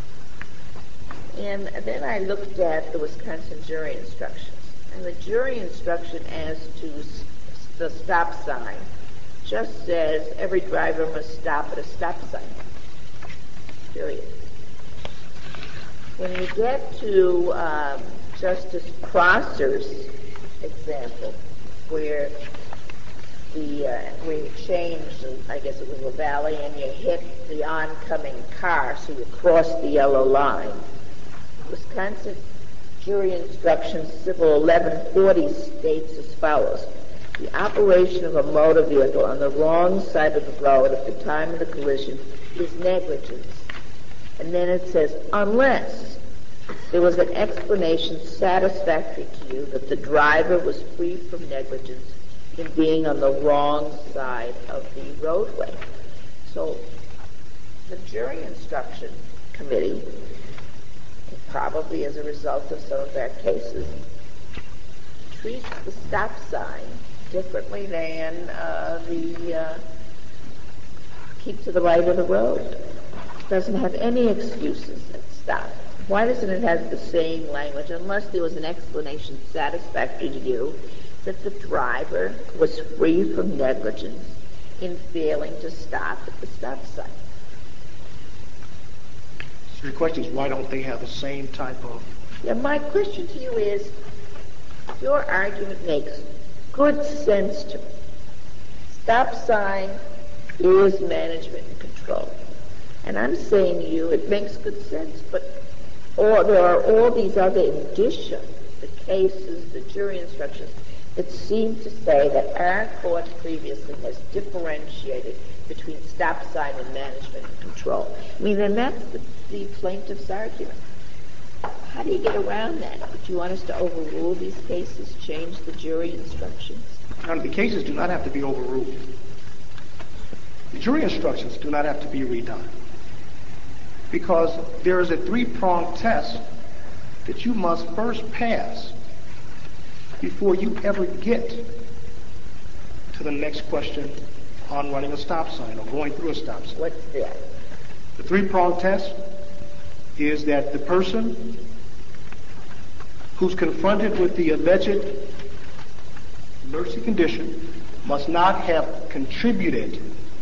And then I looked at the Wisconsin jury instructions. And the jury instruction as to the stop sign just says every driver must stop at a stop sign. Period. When you get to Justice Prosser's example, where you changed, I guess it was a valley, and you hit the oncoming car, so you crossed the yellow line. Wisconsin Jury Instructions Civil 1140 states as follows: the operation of a motor vehicle on the wrong side of the road at the time of the collision is negligence. And then it says, unless there was an explanation satisfactory to you that the driver was free from negligence in being on the wrong side of the roadway. So the jury instruction committee, probably as a result of some of their cases, treats the stop sign differently than the keep to the right of the road. Doesn't have any excuses at stop. Why doesn't it have the same language unless there was an explanation satisfactory to you that the driver was free from negligence in failing to stop at the stop sign? So your question is, why don't they have the same type of... Yeah, my question to you is, your argument makes good sense to me. Stop sign is management and control. And I'm saying to you, it makes good sense, but there are all these other indicia, the cases, the jury instructions, that seem to say that our court previously has differentiated between stop sign and management and control. I mean, and that's the plaintiff's argument. How do you get around that? Do you want us to overrule these cases, change the jury instructions? The cases do not have to be overruled. The jury instructions do not have to be redone, because there is a three-pronged test that you must first pass before you ever get to the next question on running a stop sign or going through a stop sign. What's that? The three-pronged test is that the person who's confronted with the alleged emergency condition must not have contributed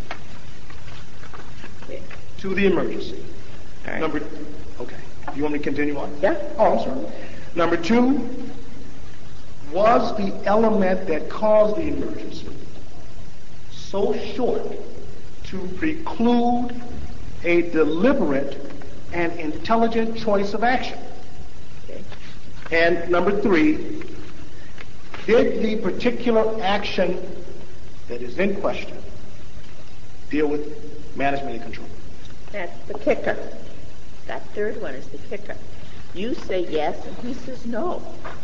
to the emergency. All right. Okay. You want me to continue on? Yeah. Oh, I'm sorry. Number two, was the element that caused the emergency so short to preclude a deliberate and intelligent choice of action? Okay. And number three, did the particular action that is in question deal with management and control? That's the kicker. That third one is the kicker. You say yes, and he says no.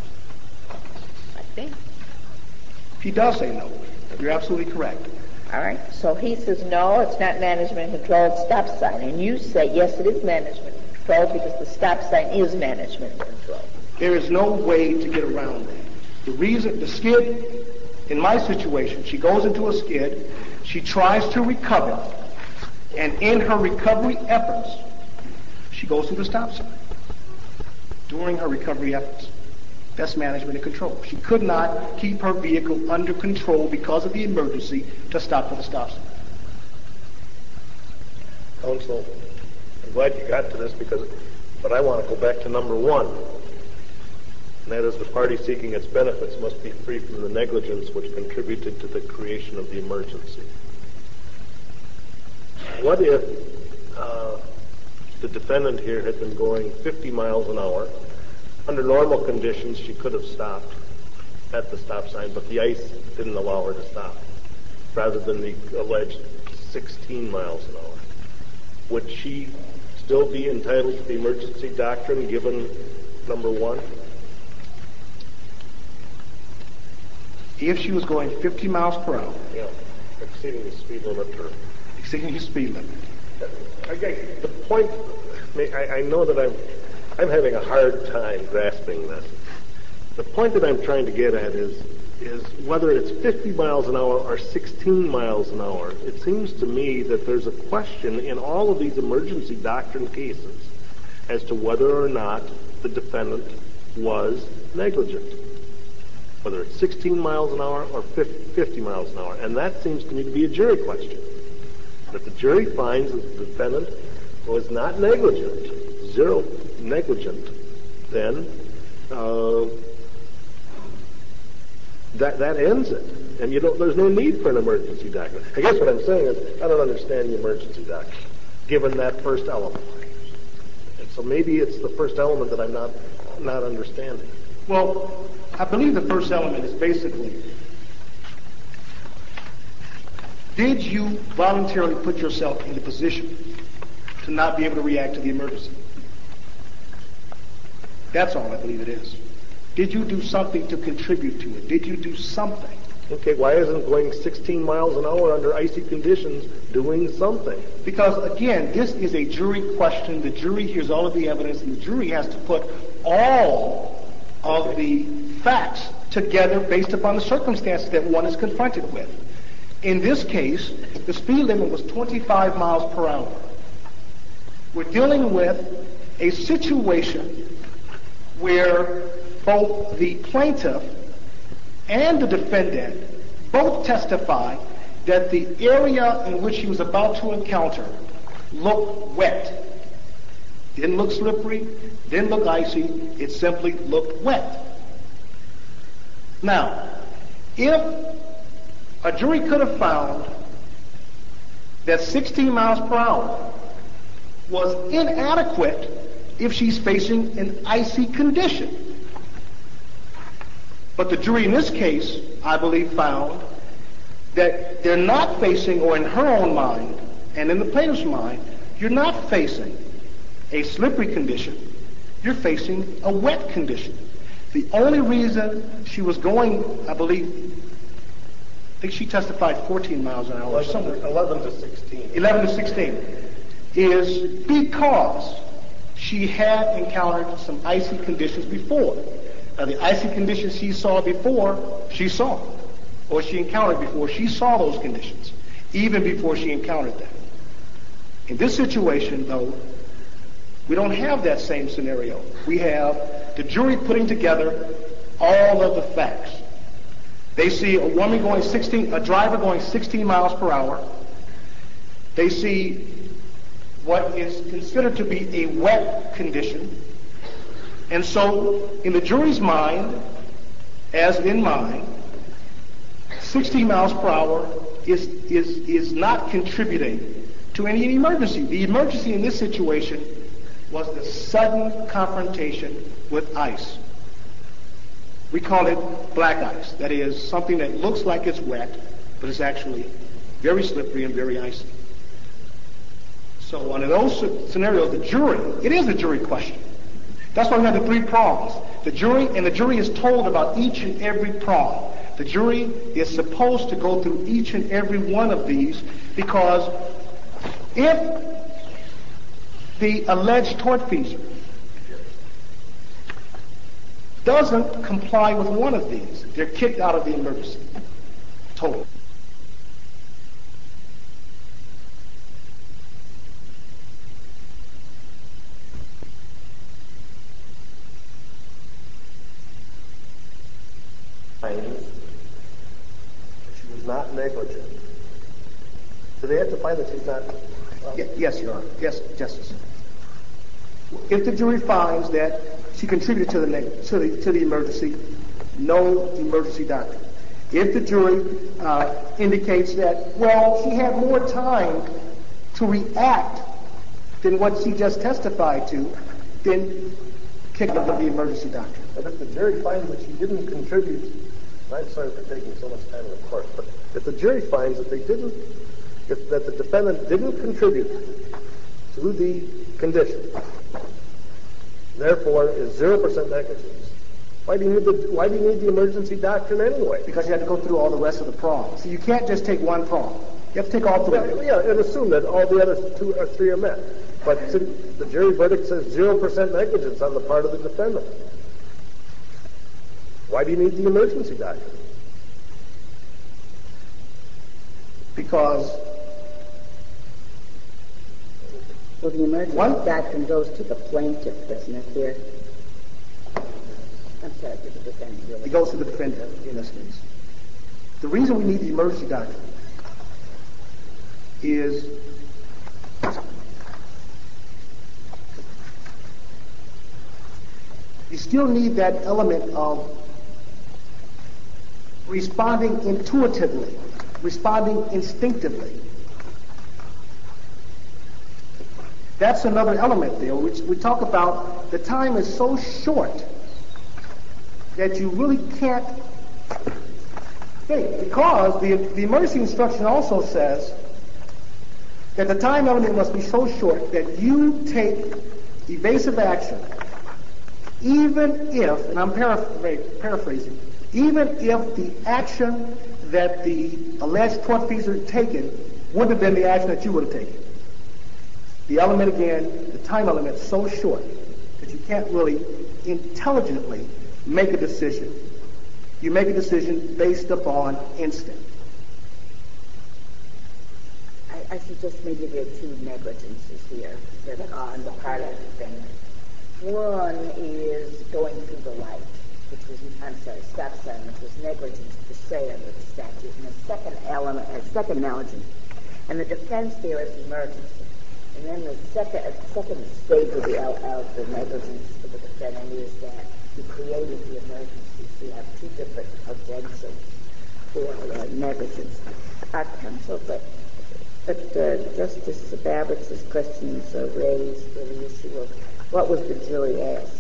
I think. He does say no. You're absolutely correct. All right. So he says no, it's not management and control, it's stop sign. And you say yes, it is management and control because the stop sign is management and control. There is no way to get around that. The skid, in my situation, she goes into a skid, she tries to recover, and in her recovery efforts, she goes through the stop sign. During her recovery efforts, that's management and control. She could not keep her vehicle under control because of the emergency to stop for the stop sign. Counsel, I'm glad you got to this but I want to go back to number one. And that is the party seeking its benefits must be free from the negligence which contributed to the creation of the emergency. What if the defendant here had been going 50 miles an hour? Under normal conditions, she could have stopped at the stop sign, but the ice didn't allow her to stop, rather than the alleged 16 miles an hour. Would she still be entitled to the emergency doctrine given number one? If she was going 50 miles per hour. Yeah, exceeding the speed limit. Exceeding the speed limit. The point, I know that I'm having a hard time grasping this. The point that I'm trying to get at is whether it's 50 miles an hour or 16 miles an hour, it seems to me that there's a question in all of these emergency doctrine cases as to whether or not the defendant was negligent. Whether it's 16 miles an hour or 50 miles an hour. And that seems to me to be a jury question. If the jury finds that the defendant was not negligent, zero negligent, then that ends it. And there's no need for an emergency doctrine. I guess what I'm saying is I don't understand the emergency doctrine, given that first element. And so maybe it's the first element that I'm not understanding. Well, I believe the first element is basically, did you voluntarily put yourself in the position to not be able to react to the emergency? That's all I believe it is. Did you do something to contribute to it? Did you do something? Okay, why isn't going 16 miles an hour under icy conditions doing something? Because, again, this is a jury question. The jury hears all of the evidence, and the jury has to put all of the facts together based upon the circumstances that one is confronted with. In this case, the speed limit was 25 miles per hour. We're dealing with a situation where both the plaintiff and the defendant both testify that the area in which he was about to encounter looked wet. Didn't look slippery, didn't look icy, it simply looked wet. Now, if a jury could have found that 16 miles per hour was inadequate if she's facing an icy condition. But the jury in this case, I believe, found that they're not facing, or in her own mind, and in the plaintiff's mind, you're not facing a slippery condition, you're facing a wet condition. The only reason she was going, I think she testified 14 miles an hour. 11 to 16. 11 to 16 is because she had encountered some icy conditions before. Now, the icy conditions she saw before, she saw, or she encountered before, she saw those conditions, even before she encountered them. In this situation, though, we don't have that same scenario. We have the jury putting together all of the facts. They see a driver going 16 miles per hour. They see what is considered to be a wet condition. And so, in the jury's mind, as in mine, 16 miles per hour is not contributing to any emergency. The emergency in this situation was the sudden confrontation with ice. We call it black ice. That is, something that looks like it's wet, but is actually very slippery and very icy. So under those scenarios, it is a jury question. That's why we have the three prongs. The jury is told about each and every prong. The jury is supposed to go through each and every one of these, because if the alleged tortfeasor doesn't comply with one of these, they're kicked out of the emergency. Totally. She was not negligent. Do they have to find that she's not? Yes, Your Honor. Yes, Justice. If the jury finds that she contributed to the emergency, no emergency doctrine. If the jury indicates that, well, she had more time to react than what she just testified to, then kick out of the emergency doctrine. But if the jury finds that she didn't contribute, I'm sorry for taking so much time in the court, but if the jury finds that that the defendant didn't contribute to the condition, therefore is 0% negligence, why do you need the emergency doctrine anyway? Because you have to go through all the rest of the prongs. So you can't just take one prong. You have to take all three. Yeah, and assume that all the other 2 or 3 are met. But the jury verdict says 0% negligence on the part of the defendant. Why do you need the emergency doctrine? Because well, the emergency doctrine goes to the plaintiff, doesn't it, here? I'm sorry, to the defendant. Really. It goes to the defendant in this case. The reason we need the emergency doctrine is You still need that element of responding intuitively, responding instinctively. That's another element there, which we talk about. The time is so short that you really can't think, because the emergency instruction also says that the time element must be so short that you take evasive action, even if, and I'm paraphrasing, even if the action that the alleged tortfeasor had taken would have been the action that you would have taken. The element again, the time element, is so short that you can't really intelligently make a decision. You make a decision based upon instinct. I suggest maybe there are two negligences here that are on the part of the defendant. One is going through the light, stop sign, which was negligence per se under the statute. And the second element, second negligence, and the defense there is emergency. And then the second stage of the negligence of the defendant is that he created the emergency. So you have two different potentials for negligence. Counsel, but Justice Babbitt's questions raised for the issue of what was the jury asked.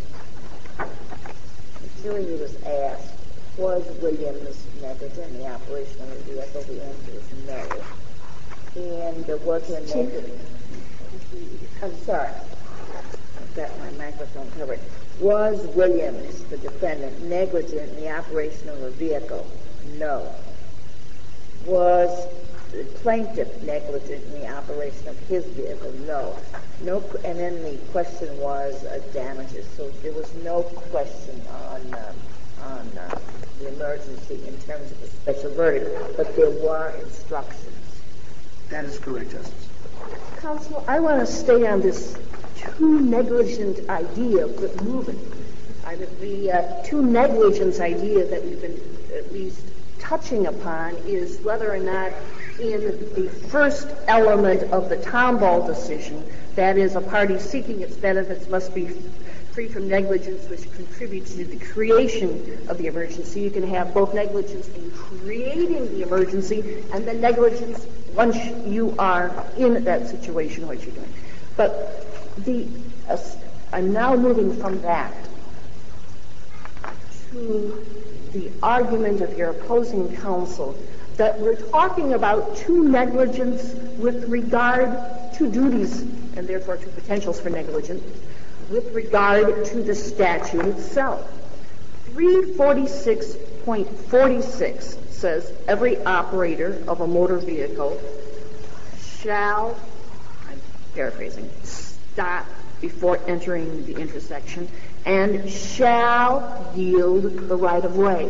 The jury was asked, was Williams negligent in the operation of the vehicle? The answer is no. And was there negligence? I'm sorry. I've got my microphone covered. Was Williams, the defendant, negligent in the operation of a vehicle? No. Was the plaintiff negligent in the operation of his vehicle? No. And then the question was damages. So there was no question on the emergency in terms of a special verdict, but there were instructions. That is correct, Justice. Counsel, I want to stay on this too negligent idea of quit moving. The too negligence idea that we've been at least touching upon is whether or not in the first element of the Tomball decision, that is, a party seeking its benefits must be free from negligence which contributes to the creation of the emergency. You can have both negligence in creating the emergency and then negligence once you are in that situation, what you're doing. But I'm now moving from that to the argument of your opposing counsel that we're talking about true negligence with regard to duties and therefore to potentials for negligence with regard to the statute itself. 346.46 says every operator of a motor vehicle shall, I'm paraphrasing, stop before entering the intersection and shall yield the right of way.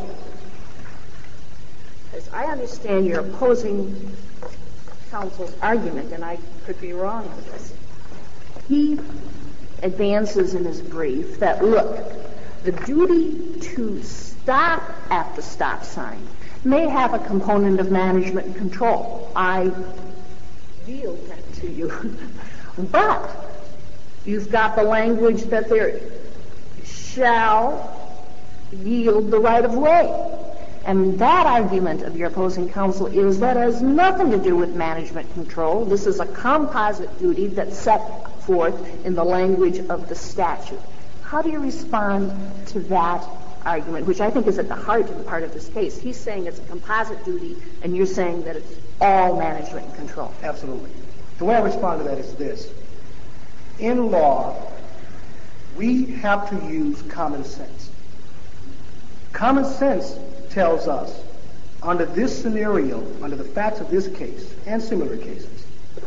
As I understand your opposing counsel's argument, and I could be wrong with this, he advances in his brief that, look, the duty to stop at the stop sign may have a component of management and control. I yield that to you. But you've got the language that there shall yield the right of way. And that argument of your opposing counsel is that has nothing to do with management control. This is a composite duty that's set forth in the language of the statute. How do you respond to that argument, which I think is at the heart and part of this case? He's saying it's a composite duty, and you're saying that it's all management and control. Absolutely. The way I respond to that is this. In law, we have to use common sense. Common sense tells us, under this scenario, under the facts of this case and similar cases,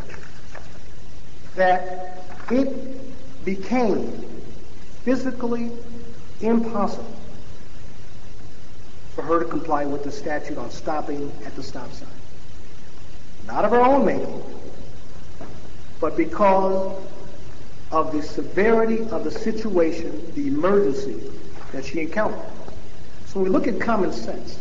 that it became physically impossible for her to comply with the statute on stopping at the stop sign. Not of her own making, but because of the severity of the situation, the emergency that she encountered. So when we look at common sense,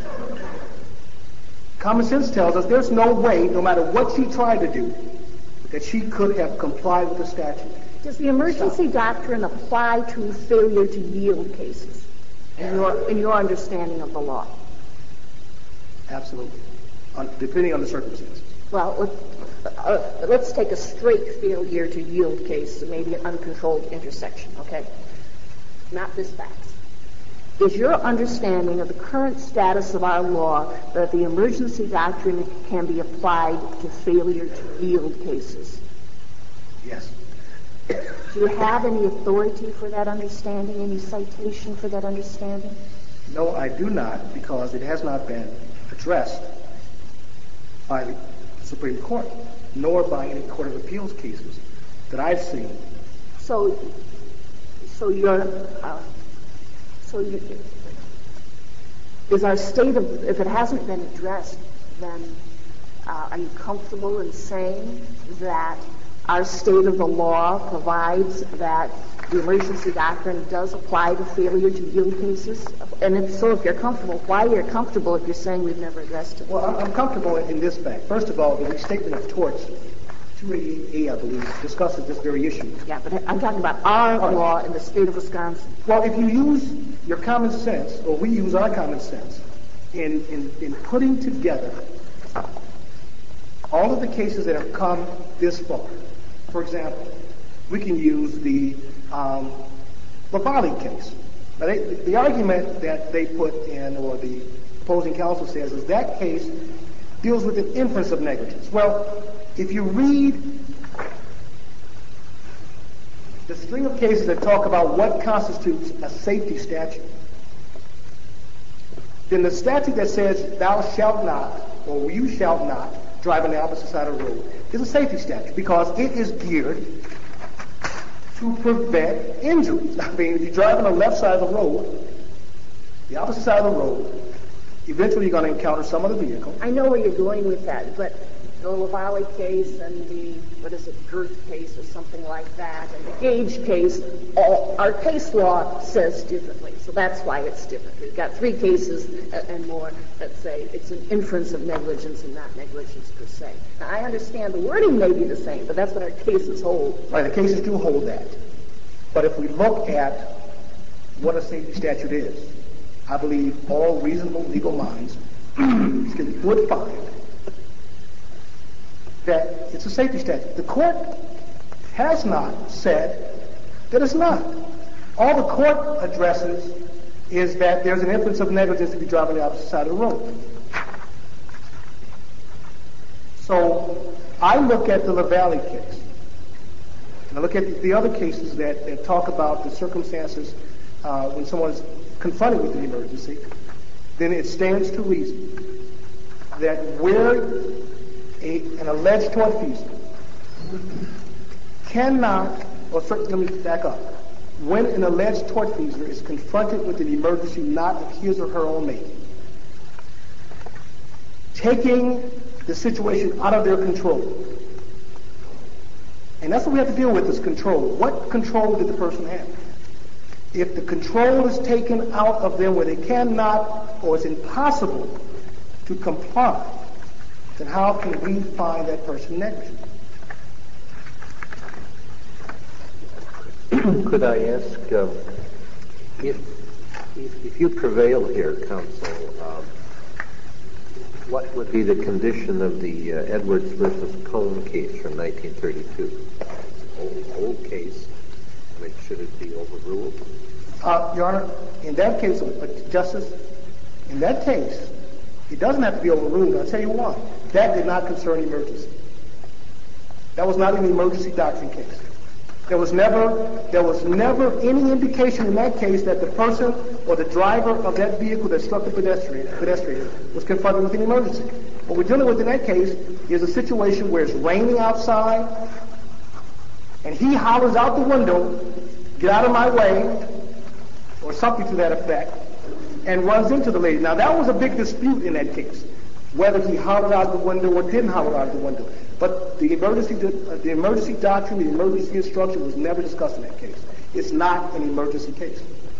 common sense tells us there's no way, no matter what she tried to do, that she could have complied with the statute. Does the emergency doctrine apply to failure to yield cases in your understanding of the law? Absolutely, depending on the circumstances. Well, let's take a straight failure to yield case, maybe an uncontrolled intersection, okay? Not this fact. Is your understanding of the current status of our law that the emergency doctrine can be applied to failure to yield cases? Yes. Do you have any authority for that understanding, any citation for that understanding? No, I do not, because it has not been addressed by the Supreme Court, nor by any Court of Appeals cases that I've seen. Is our state of, if it hasn't been addressed, then are you comfortable in saying that our state of the law provides that the emergency doctrine does apply to failure to yield cases? And if so, if you're comfortable, why you're comfortable if you're saying we've never addressed it? Well, I'm comfortable in this fact. First of all, the restatement of torts, 288A, I believe, discusses this very issue. Yeah, but I'm talking about our law in the state of Wisconsin. Well, if you use your common sense, or we use our common sense, in putting together all of the cases that have come this far, for example, we can use the Lavallee case. Now, the argument that they put in, or the opposing counsel says, is that case deals with an inference of negligence. Well, if you read the string of cases that talk about what constitutes a safety statute, then the statute that says thou shalt not, or you shall not, drive on the opposite side of the road is a safety statute, because it is geared to prevent injuries. I mean, if you drive on the left side of the road, the opposite side of the road, eventually you're going to encounter some other vehicle. I know where you're going with that, but the Lavallee case and the, Girth case or something like that, and the Gage case, our case law says differently, so that's why it's different. We've got 3 cases and more that say it's an inference of negligence and not negligence per se. Now, I understand the wording may be the same, but that's what our cases hold. Right, the cases do hold that. But if we look at what a safety statute is, I believe all reasonable legal minds would find that it's a safety statute. The court has not said that it's not. All the court addresses is that there's an inference of negligence if you drive on the opposite side of the road. So I look at the Lavallee case, and I look at the other cases that talk about the circumstances when someone's confronted with an emergency, then it stands to reason that where an alleged tortfeasor cannot, or let me back up, when an alleged tortfeasor is confronted with an emergency not of his or her own making, taking the situation out of their control. And that's what we have to deal with, is control. What control did the person have? If the control is taken out of them where they cannot, or it's impossible to comply, then how can we find that person negligent? Could I ask, if you prevail here, counsel, what would be the condition of the Edwards versus Cone case from 1932? It's an old case. I mean, should it be overruled? Your Honor, in that case, Justice, in that case, it doesn't have to be overruled. I'll tell you why. That did not concern emergency. That was not an emergency doctrine case. There was never any indication in that case that the person or the driver of that vehicle that struck the pedestrian was confronted with an emergency. What we're dealing with in that case is a situation where it's raining outside, and he hollers out the window, "Get out of my way," or something to that effect, and runs into the lady. Now, that was a big dispute in that case, whether he hollered out the window or didn't holler out the window. But the emergency doctrine, the emergency instruction was never discussed in that case. It's not an emergency case.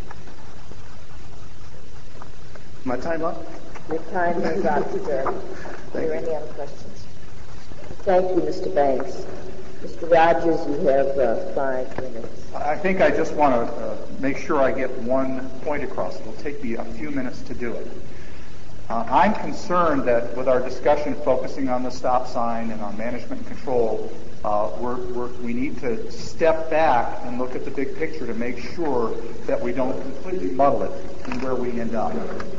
My time up? Your time is up, sir. Are there any other questions? Thank you, Mr. Banks. Mr. Rogers, you have 5 minutes. I think I just want to make sure I get one point across. It'll take me a few minutes to do it. I'm concerned that with our discussion focusing on the stop sign and on management and control, we need to step back and look at the big picture to make sure that we don't completely muddle it in where we end up.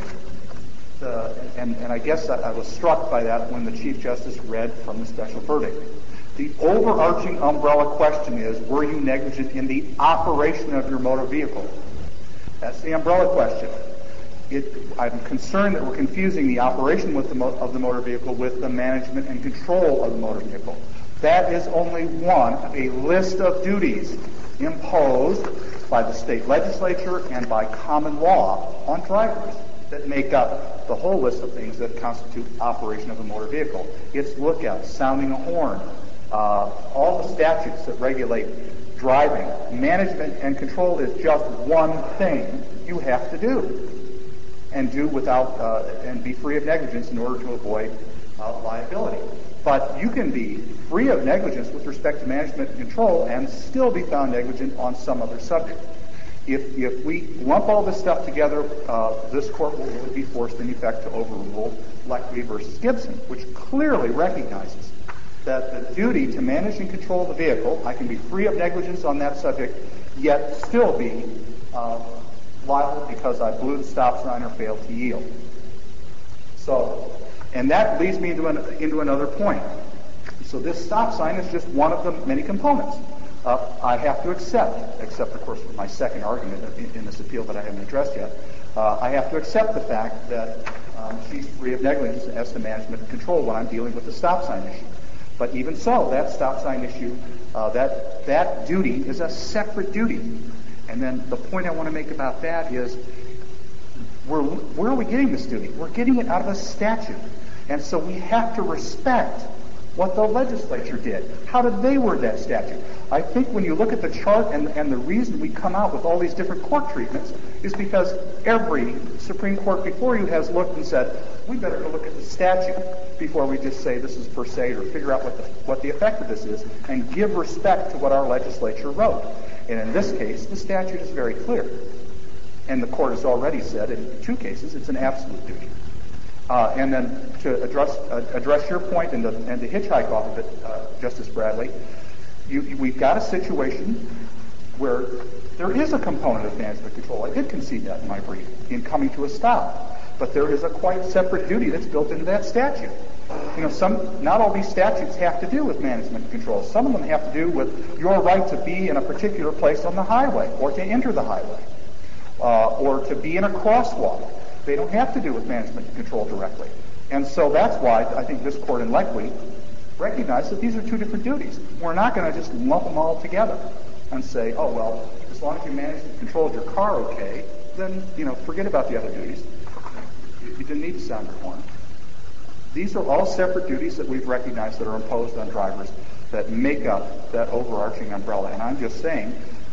And I guess I was struck by that when the Chief Justice read from the special verdict. The overarching umbrella question is, were you negligent in the operation of your motor vehicle? That's the umbrella question. I'm concerned that we're confusing the operation of the motor vehicle with the management and control of the motor vehicle. That is only one of a list of duties imposed by the state legislature and by common law on drivers that make up the whole list of things that constitute operation of a motor vehicle. It's lookouts, sounding a horn, all the statutes that regulate driving. Management and control is just one thing you have to do, and do without and be free of negligence in order to avoid liability. But you can be free of negligence with respect to management and control and still be found negligent on some other subject. If we lump all this stuff together, this court will really be forced in effect to overrule Leckie versus Gibson, which clearly recognizes that the duty to manage and control the vehicle, I can be free of negligence on that subject, yet still be liable because I blew the stop sign or failed to yield. So, and that leads me into another point. So this stop sign is just one of the many components. I have to except of course my second argument in this appeal that I haven't addressed yet, I have to accept the fact that she's free of negligence as to management and control when I'm dealing with the stop sign issue. But even so, that stop sign issue, that duty is a separate duty. And then the point I want to make about that is, where are we getting this duty? We're getting it out of a statute. And so we have to respect what the legislature did. How did they word that statute? I think when you look at the chart and the reason we come out with all these different court treatments is because every Supreme Court before you has looked and said, we better go look at the statute before we just say this is per se or figure out what the effect of this is and give respect to what our legislature wrote. And in this case, the statute is very clear. And the court has already said in 2 cases it's an absolute duty. And then to address your point and to hitchhike off of it, Justice Bradley, we've got a situation where there is a component of management control. I did concede that in my brief, in coming to a stop. But there is a quite separate duty that's built into that statute. Not all these statutes have to do with management control. Some of them have to do with your right to be in a particular place on the highway, or to enter the highway, or to be in a crosswalk. They don't have to do with management control directly. And so that's why I think this court in Leckie recognized that these are 2 different duties. We're not going to just lump them all together and say, oh, well, as long as you manage and control your car okay, then, forget about the other duties. You didn't need to sound your horn. These are all separate duties that we've recognized that are imposed on drivers that make up that overarching umbrella. And I'm just saying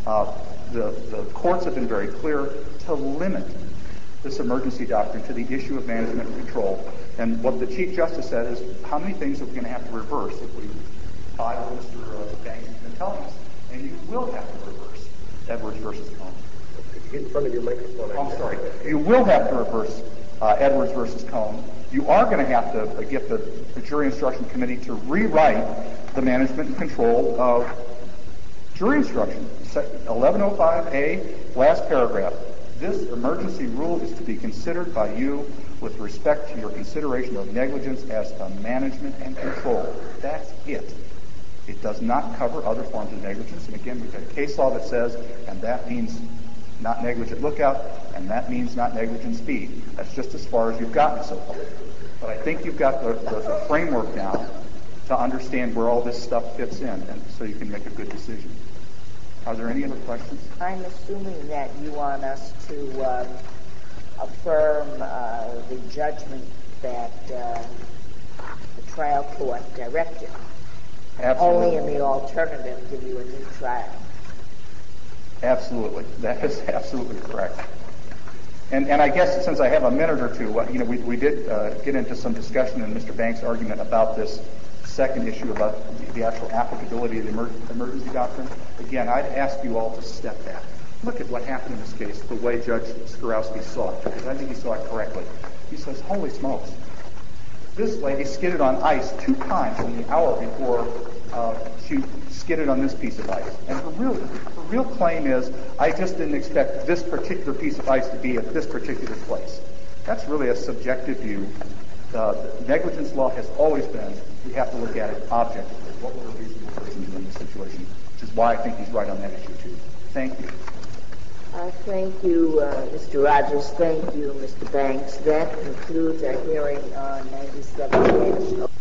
the courts have been very clear to limit this emergency doctrine to the issue of management and control. And what the Chief Justice said is, how many things are we going to have to reverse if we follow what Mr. Banks has been telling us? And you will have to reverse Edwards versus Cone. Get in front of your microphone. I'm sorry. You will have to reverse Edwards versus Cone. You are going to have to get the jury instruction committee to rewrite the management and control of jury instruction. 1105A, last paragraph. This emergency rule is to be considered by you with respect to your consideration of negligence as a management and control. That's it. It does not cover other forms of negligence. And again, we've got a case law that says, and that means not negligent lookout, and that means not negligent speed. That's just as far as you've gotten so far. But I think you've got the framework now to understand where all this stuff fits in, and so you can make a good decision. Are there any other questions? I'm assuming that you want us to affirm the judgment that the trial court directed. Absolutely. Only in the alternative give you a new trial. Absolutely. That is absolutely correct. And I guess since I have a minute or two, we did get into some discussion in Mr. Banks' argument about this second issue about the actual applicability of the emergency doctrine, again, I'd ask you all to step back. Look at what happened in this case, the way Judge Skorowski saw it, because I think he saw it correctly. He says, holy smokes, this lady skidded on ice 2 times in the hour before she skidded on this piece of ice. And her real claim is, I just didn't expect this particular piece of ice to be at this particular place. That's really a subjective view. The negligence law has always been, we have to look at it objectively. What were a reasonable person do in this situation? Which is why I think he's right on that issue, too. Thank you. Thank you, Mr. Rogers. Thank you, Mr. Banks. That concludes our hearing on 97.